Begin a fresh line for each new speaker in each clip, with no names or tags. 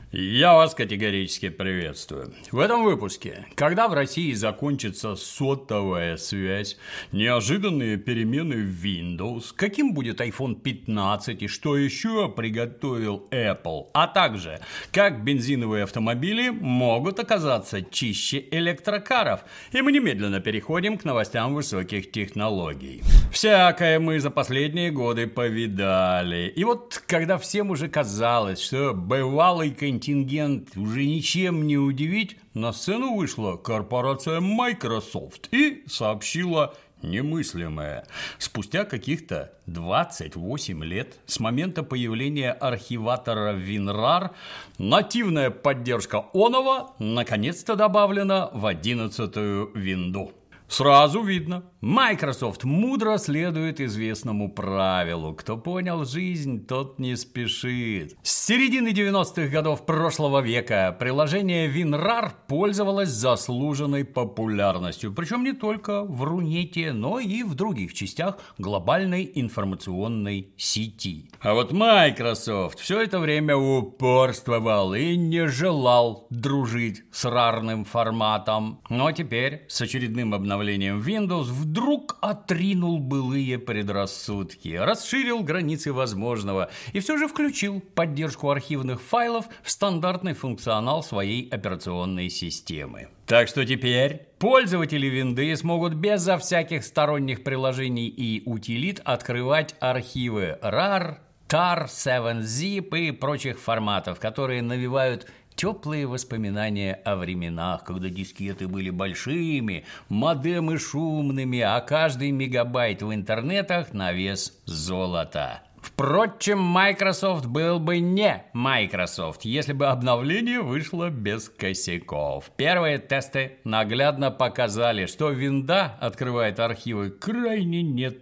Я вас категорически приветствую. В этом выпуске, когда в России закончится сотовая связь, неожиданные перемены в Windows, каким будет iPhone 15 и что еще приготовил Apple, а также как бензиновые автомобили могут оказаться чище электрокаров. И мы немедленно переходим к новостям высоких технологий. Всякое мы за последние годы повидали. И вот когда всем уже казалось, что бывалый контингент уже ничем не удивить, на сцену вышла корпорация Microsoft и сообщила немыслимое. Спустя каких-то 28 лет с момента появления архиватора WinRAR нативная поддержка оного наконец-то добавлена в 11-ю винду. Сразу видно, Microsoft мудро следует известному правилу. Кто понял жизнь, тот не спешит. С середины 90-х годов прошлого века приложение WinRAR пользовалось заслуженной популярностью. Причем не только в Рунете, но и в других частях глобальной информационной сети. А вот Microsoft все это время упорствовал и не желал дружить с рарным форматом. Но теперь с очередным обновлением Windows вдруг отринул былые предрассудки, расширил границы возможного и все же включил поддержку архивных файлов в стандартный функционал своей операционной системы. Так что теперь пользователи винды смогут безо всяких сторонних приложений и утилит открывать архивы RAR, TAR, 7-zip и прочих форматов, которые навевают теплые воспоминания о временах, когда дискеты были большими, модемы шумными, а каждый мегабайт в интернетах на вес золота. Впрочем, Microsoft был бы не Microsoft, если бы обновление вышло без косяков. Первые тесты наглядно показали, что винда открывает архивы крайне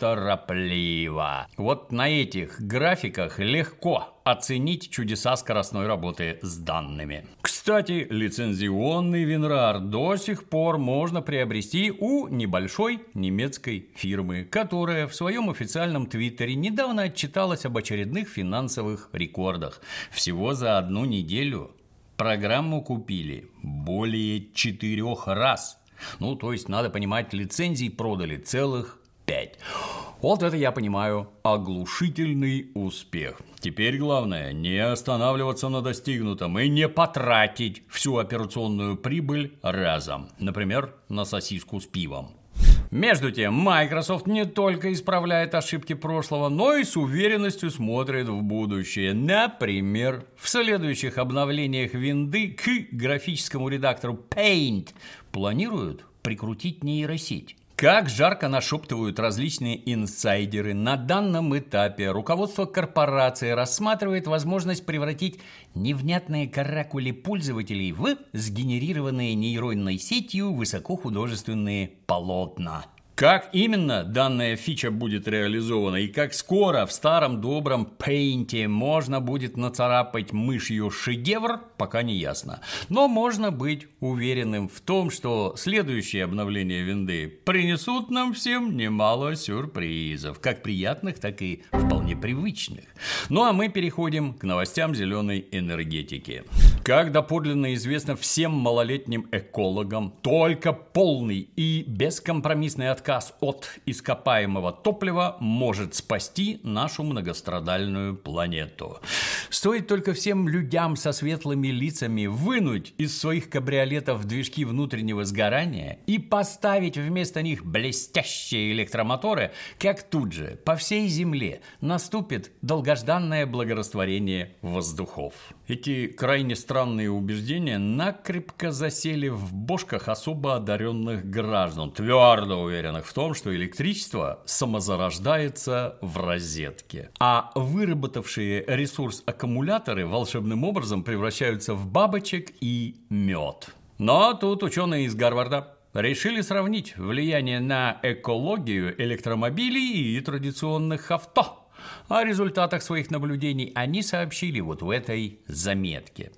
неторопливо. Вот на этих графиках легко оценить чудеса скоростной работы с данными. Кстати, лицензионный WinRAR до сих пор можно приобрести у небольшой немецкой фирмы, которая в своем официальном твиттере недавно отчиталась об очередных финансовых рекордах. Всего за одну неделю программу купили более 4 раз. То есть, надо понимать, лицензий продали целых 5. Вот это, я понимаю, оглушительный успех. Теперь главное не останавливаться на достигнутом и не потратить всю операционную прибыль разом. Например, на сосиску с пивом. Между тем, Microsoft не только исправляет ошибки прошлого, но и с уверенностью смотрит в будущее. Например, в следующих обновлениях винды к графическому редактору Paint планируют прикрутить нейросеть. Как жарко нашептывают различные инсайдеры, на данном этапе руководство корпорации рассматривает возможность превратить невнятные каракули пользователей в сгенерированные нейронной сетью высокохудожественные полотна. Как именно данная фича будет реализована и как скоро в старом добром Paint можно будет нацарапать мышью шедевр, пока не ясно. Но можно быть уверенным в том, что следующие обновления винды принесут нам всем немало сюрпризов, как приятных, так и вполне привычных. А мы переходим к новостям зеленой энергетики. Как доподлинно известно всем малолетним экологам, только полный и бескомпромиссный отказ от ископаемого топлива может спасти нашу многострадальную планету. Стоит только всем людям со светлыми лицами вынуть из своих кабриолетов движки внутреннего сгорания и поставить вместо них блестящие электромоторы, как тут же по всей Земле наступит долгожданное благорастворение воздухов. Эти крайне странные убеждения накрепко засели в бошках особо одаренных граждан, твердо уверенных в том, что электричество самозарождается в розетке, а выработавшие ресурс аккумуляторы волшебным образом превращаются в бабочек и мед. Но тут ученые из Гарварда решили сравнить влияние на экологию электромобилей и традиционных авто. О результатах своих наблюдений они сообщили вот в этой заметке.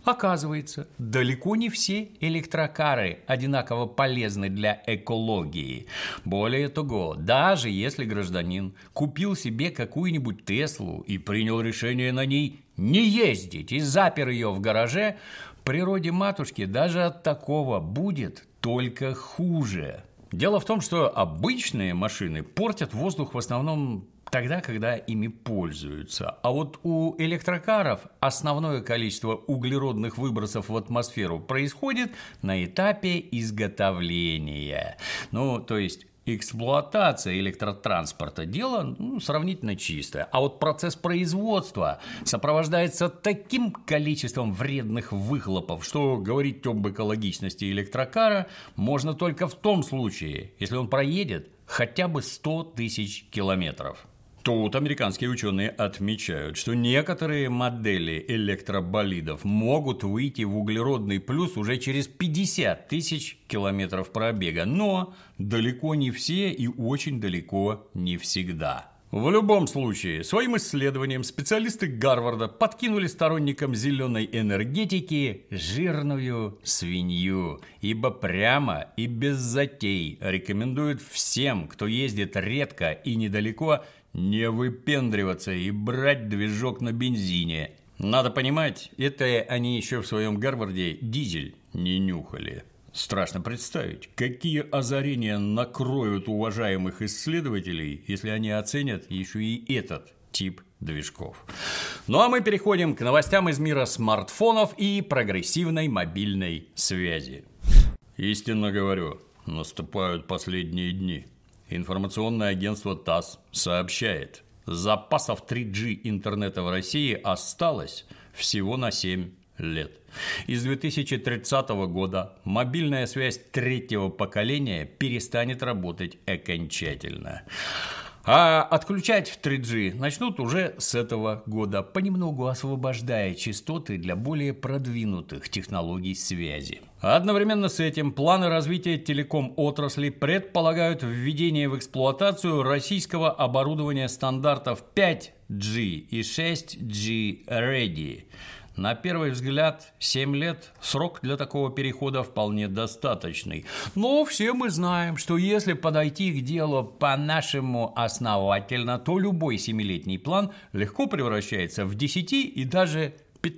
Оказывается, далеко не все электрокары одинаково полезны для экологии. Более того, даже если гражданин купил себе какую-нибудь Теслу и принял решение на ней не ездить и запер ее в гараже, природе матушки даже от такого будет только хуже. Дело в том, что обычные машины портят воздух в основном тогда, когда ими пользуются. А вот у электрокаров основное количество углеродных выбросов в атмосферу происходит на этапе изготовления. То есть эксплуатация электротранспорта – дело сравнительно чистое. А вот процесс производства сопровождается таким количеством вредных выхлопов, что говорить об экологичности электрокара можно только в том случае, если он проедет хотя бы 100 тысяч километров. Тут американские ученые отмечают, что некоторые модели электроболидов могут выйти в углеродный плюс уже через 50 тысяч километров пробега, но далеко не все и очень далеко не всегда. В любом случае, своим исследованием специалисты Гарварда подкинули сторонникам зеленой энергетики жирную свинью, ибо прямо и без затей рекомендуют всем, кто ездит редко и недалеко, не выпендриваться и брать движок на бензине. Надо понимать, это они еще в своем Гарварде дизель не нюхали. Страшно представить, какие озарения накроют уважаемых исследователей, если они оценят еще и этот тип движков. А мы переходим к новостям из мира смартфонов и прогрессивной мобильной связи. Истинно говорю, наступают последние дни. Информационное агентство ТАСС сообщает, запасов 3G интернета в России осталось всего на 7 лет. И с 2030 года мобильная связь третьего поколения перестанет работать окончательно. А отключать 3G начнут уже с этого года, понемногу освобождая частоты для более продвинутых технологий связи. Одновременно с этим планы развития телеком-отрасли предполагают введение в эксплуатацию российского оборудования стандартов 5G и 6G Ready. На первый взгляд, 7 лет – срок для такого перехода вполне достаточный. Но все мы знаем, что если подойти к делу по-нашему основательно, то любой 7-летний план легко превращается в 10 и даже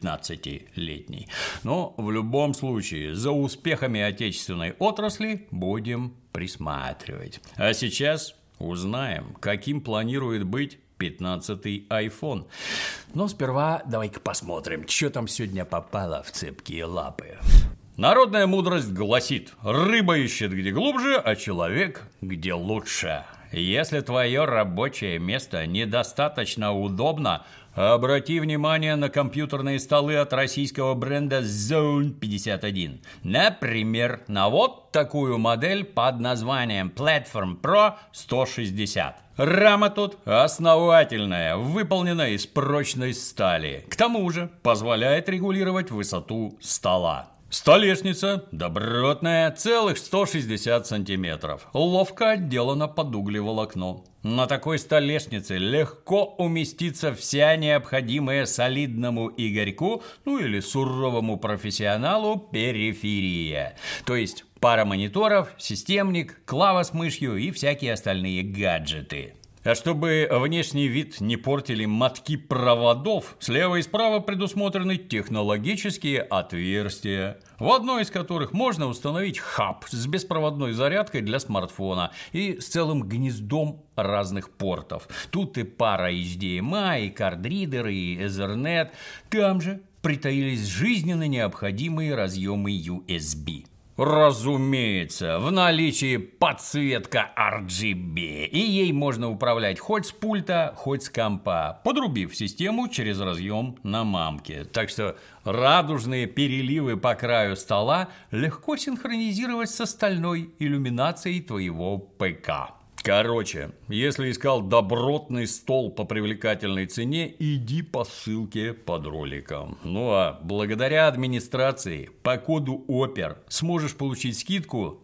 15-летний. Но в любом случае за успехами отечественной отрасли будем присматривать. А сейчас узнаем, каким планирует быть 15-й iPhone. Но сперва давай-ка посмотрим, что там сегодня попало в цепкие лапы. Народная мудрость гласит: рыба ищет где глубже, а человек где лучше. Если твое рабочее место недостаточно удобно, обрати внимание на компьютерные столы от российского бренда Zone 51. Например, на вот такую модель под названием Platform Pro 160. Рама тут основательная, выполнена из прочной стали. К тому же позволяет регулировать высоту стола. Столешница добротная, целых 160 сантиметров. Ловко отделана под углеволокно. На такой столешнице легко уместится вся необходимая солидному Игорьку, или суровому профессионалу периферия. То есть пара мониторов, системник, клава с мышью и всякие остальные гаджеты. А чтобы внешний вид не портили мотки проводов, слева и справа предусмотрены технологические отверстия, в одно из которых можно установить хаб с беспроводной зарядкой для смартфона и с целым гнездом разных портов. Тут и пара HDMI, и кардридер, и Ethernet. Там же притаились жизненно необходимые разъемы USB. Разумеется, в наличии подсветка RGB, и ей можно управлять хоть с пульта, хоть с компа, подрубив систему через разъем на мамке. Так что радужные переливы по краю стола легко синхронизировать с остальной иллюминацией твоего ПК. Короче, если искал добротный стол по привлекательной цене, иди по ссылке под роликом. А благодаря администрации по коду ОПЕР сможешь получить скидку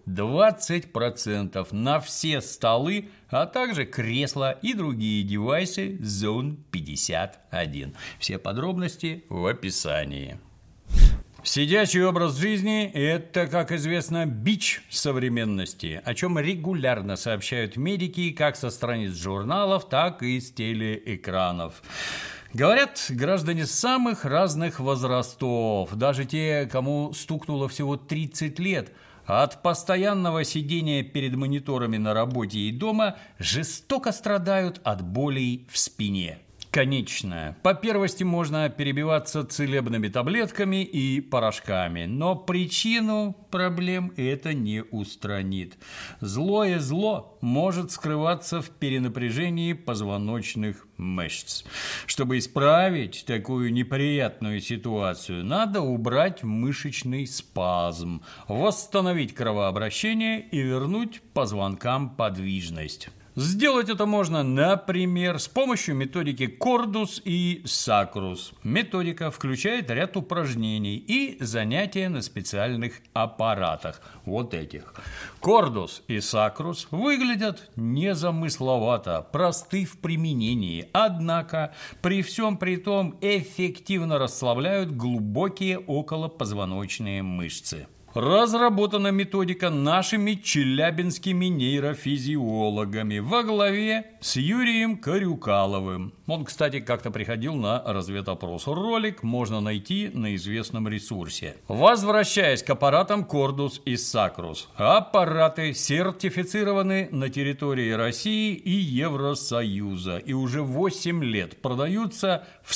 20% на все столы, а также кресла и другие девайсы Zone 51. Все подробности в описании. Сидячий образ жизни – это, как известно, бич современности, о чем регулярно сообщают медики как со страниц журналов, так и с телеэкранов. Говорят, граждане самых разных возрастов, даже те, кому стукнуло всего 30 лет, от постоянного сидения перед мониторами на работе и дома жестоко страдают от болей в спине. Конечно, по первости можно перебиваться целебными таблетками и порошками, но причину проблем это не устранит. Злое зло может скрываться в перенапряжении позвоночных мышц. Чтобы исправить такую неприятную ситуацию, надо убрать мышечный спазм, восстановить кровообращение и вернуть позвонкам подвижность. Сделать это можно, например, с помощью методики Cordus и Sacrus. Методика включает ряд упражнений и занятия на специальных аппаратах. Вот этих. Cordus и Sacrus выглядят незамысловато, просты в применении, однако при всем при том эффективно расслабляют глубокие околопозвоночные мышцы. Разработана методика нашими челябинскими нейрофизиологами во главе с Юрием Карюкаловым. Он, кстати, как-то приходил на разведопрос. Ролик можно найти на известном ресурсе. Возвращаясь к аппаратам Cordus и Sacrus. Аппараты сертифицированы на территории России и Евросоюза и уже 8 лет продаются в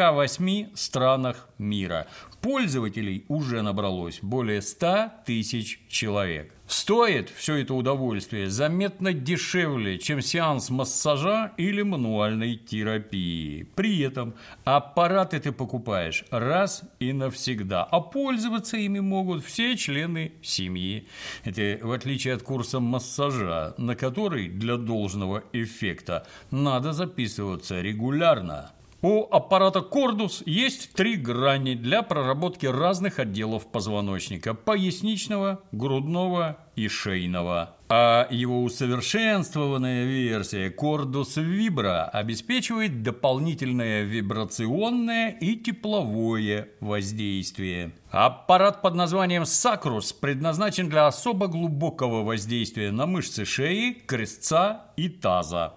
48 странах мира. Пользователей уже набралось более 100 тысяч человек. Стоит все это удовольствие заметно дешевле, чем сеанс массажа или мануальной терапии. При этом аппараты ты покупаешь раз и навсегда, а пользоваться ими могут все члены семьи. Это в отличие от курса массажа, на который для должного эффекта надо записываться регулярно. У аппарата Cordus есть 3 грани для проработки разных отделов позвоночника – поясничного, грудного и шейного. А его усовершенствованная версия Cordus Vibra обеспечивает дополнительное вибрационное и тепловое воздействие. Аппарат под названием Sacrus предназначен для особо глубокого воздействия на мышцы шеи, крестца и таза.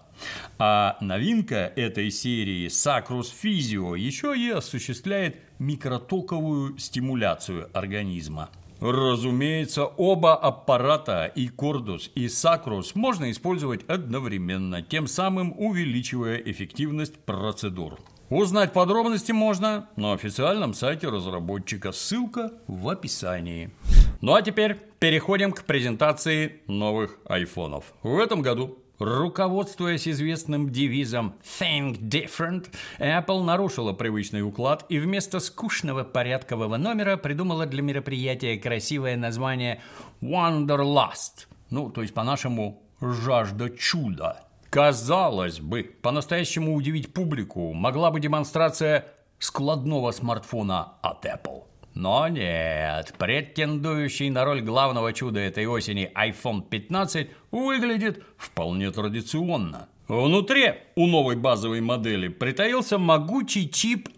А новинка этой серии Sacrus Physio еще и осуществляет микротоковую стимуляцию организма. Разумеется, оба аппарата, и Cordus, и Sacrus, можно использовать одновременно, тем самым увеличивая эффективность процедур. Узнать подробности можно на официальном сайте разработчика, ссылка в описании. Ну а теперь переходим к презентации новых айфонов. В этом году, руководствуясь известным девизом «Think Different», Apple нарушила привычный уклад и вместо скучного порядкового номера придумала для мероприятия красивое название «Wanderlust», то есть по-нашему «Жажда чуда». Казалось бы, по-настоящему удивить публику могла бы демонстрация складного смартфона от Apple. Но нет, претендующий на роль главного чуда этой осени iPhone 15 выглядит вполне традиционно. Внутри у новой базовой модели притаился могучий чип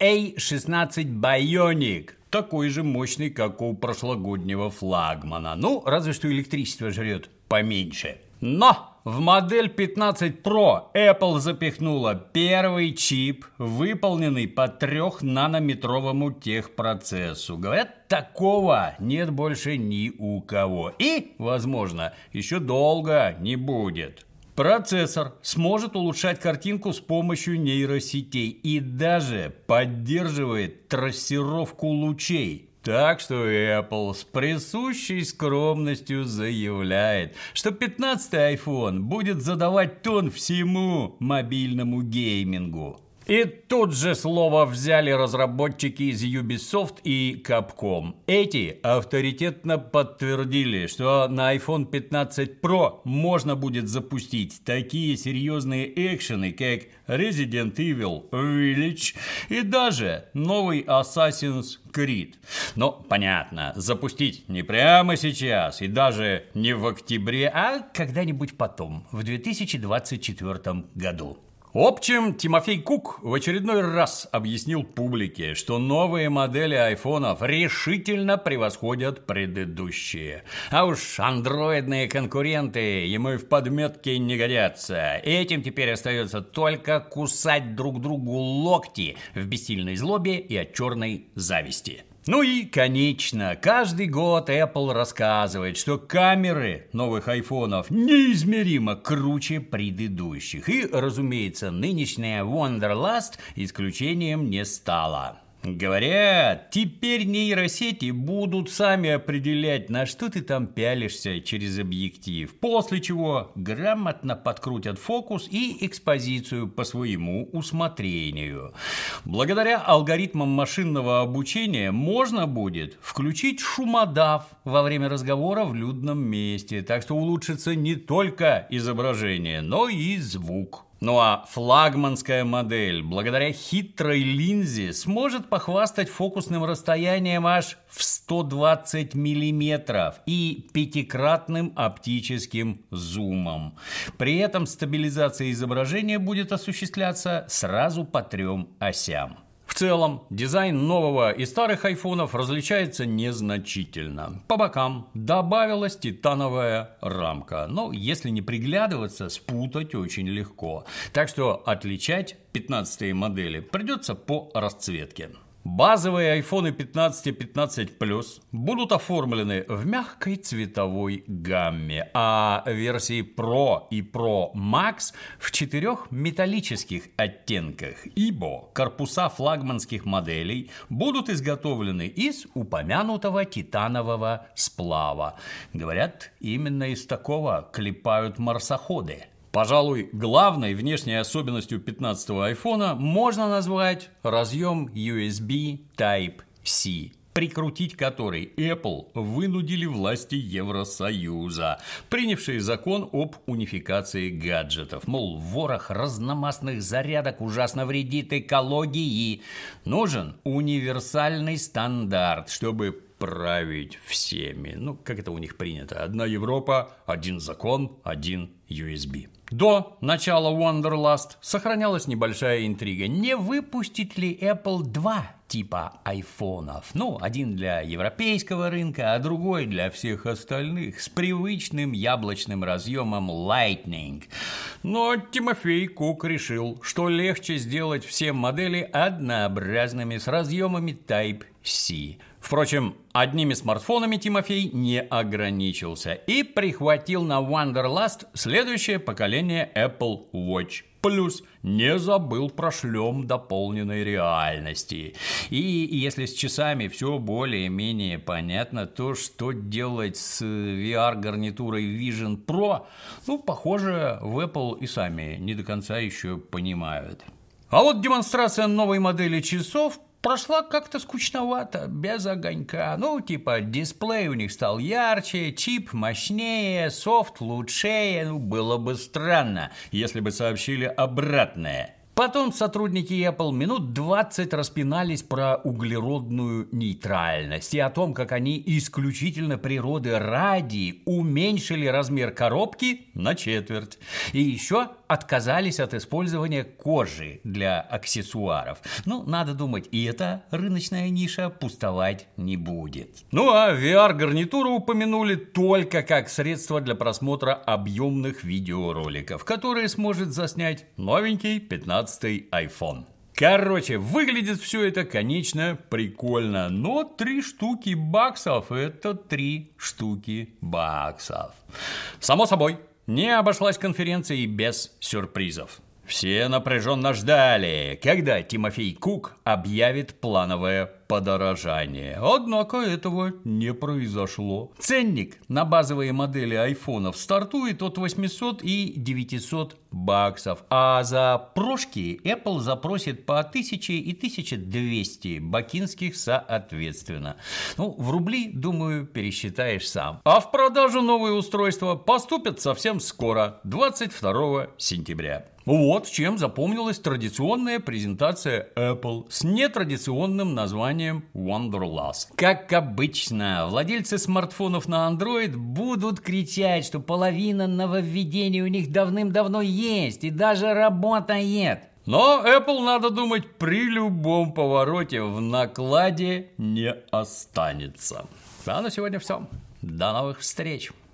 A16 Bionic, такой же мощный, как у прошлогоднего флагмана. Разве что электричество жрет поменьше. Но в модель 15 Pro Apple запихнула первый чип, выполненный по 3-нанометровому техпроцессу. Говорят, такого нет больше ни у кого. И, возможно, еще долго не будет. Процессор сможет улучшать картинку с помощью нейросетей и даже поддерживает трассировку лучей. Так что Apple с присущей скромностью заявляет, что 15-й iPhone будет задавать тон всему мобильному геймингу. И тут же слово взяли разработчики из Ubisoft и Capcom. Эти авторитетно подтвердили, что на iPhone 15 Pro можно будет запустить такие серьезные экшены, как Resident Evil Village и даже новый Assassin's Creed. Но, понятно, запустить не прямо сейчас и даже не в октябре, а когда-нибудь потом, в 2024 году. В общем, Тимофей Кук в очередной раз объяснил публике, что новые модели айфонов решительно превосходят предыдущие. А уж андроидные конкуренты ему и в подметке не годятся. Этим теперь остается только кусать друг другу локти в бессильной злобе и от черной зависти. Ну и, конечно, каждый год Apple рассказывает, что камеры новых айфонов неизмеримо круче предыдущих. И, разумеется, нынешняя Wonderlust исключением не стала. Говорят, теперь нейросети будут сами определять, на что ты там пялишься через объектив, после чего грамотно подкрутят фокус и экспозицию по своему усмотрению. Благодаря алгоритмам машинного обучения можно будет включить шумодав во время разговора в людном месте, так что улучшится не только изображение, но и звук. Ну а флагманская модель, благодаря хитрой линзе, сможет похвастать фокусным расстоянием аж в 120 мм и 5-кратным оптическим зумом. При этом стабилизация изображения будет осуществляться сразу по 3 осям. В целом, дизайн нового и старых айфонов различается незначительно. По бокам добавилась титановая рамка, но если не приглядываться, спутать очень легко. Так что отличать 15-е модели придется по расцветке. Базовые iPhone 15 и 15 Plus будут оформлены в мягкой цветовой гамме, а версии Pro и Pro Max в 4 металлических оттенках, ибо корпуса флагманских моделей будут изготовлены из упомянутого титанового сплава. Говорят, именно из такого клепают марсоходы. Пожалуй, главной внешней особенностью 15-го айфона можно назвать разъем USB Type-C, прикрутить который Apple вынудили власти Евросоюза, принявшие закон об унификации гаджетов. Мол, ворох разномастных зарядок ужасно вредит экологии. Нужен универсальный стандарт, чтобы править всеми. Ну, как это у них принято. Одна Европа, один закон, один USB. До начала Wonderlust сохранялась небольшая интрига. Не выпустить ли Apple 2 типа айфонов? Ну, один для европейского рынка, а другой для всех остальных, с привычным яблочным разъемом Lightning. Но Тимофей Кук решил, что легче сделать все модели однообразными с разъемами Type-C. Впрочем, одними смартфонами Тимофей не ограничился и прихватил на Wonderlust следующее поколение Apple Watch. Плюс не забыл про шлем дополненной реальности. И если с часами все более-менее понятно, то что делать с VR-гарнитурой Vision Pro, ну, похоже, в Apple и сами не до конца еще понимают. А вот демонстрация новой модели часов прошла как-то скучновато, без огонька. Ну, типа, дисплей у них стал ярче, чип мощнее, софт лучшее. Ну, было бы странно, если бы сообщили обратное. Потом сотрудники Apple минут 20 распинались про углеродную нейтральность и о том, как они исключительно природы ради уменьшили размер коробки на четверть. И еще отказались от использования кожи для аксессуаров. Ну, надо думать, и эта рыночная ниша пустовать не будет. Ну, а VR-гарнитуру упомянули только как средство для просмотра объемных видеороликов, которые сможет заснять новенький 15-й iPhone. Короче, выглядит все это, конечно, прикольно, но 3 штуки баксов – это 3 штуки баксов. Само собой, не обошлась конференция и без сюрпризов. Все напряженно ждали, когда Тимофей Кук объявит плановое подорожание. Однако этого не произошло. Ценник на базовые модели айфонов стартует от 800 и 900 баксов, а за прошки Apple запросит по 1000 и 1200 бакинских соответственно. Ну, в рубли, думаю, пересчитаешь сам. А в продажу новые устройства поступят совсем скоро, 22 сентября. Вот чем запомнилась традиционная презентация Apple с нетрадиционным названием Wonderlust. Как обычно, владельцы смартфонов на Android будут кричать, что половина нововведений у них давным-давно есть и даже работает. Но Apple, надо думать, при любом повороте в накладе не останется. А на сегодня все. До новых встреч!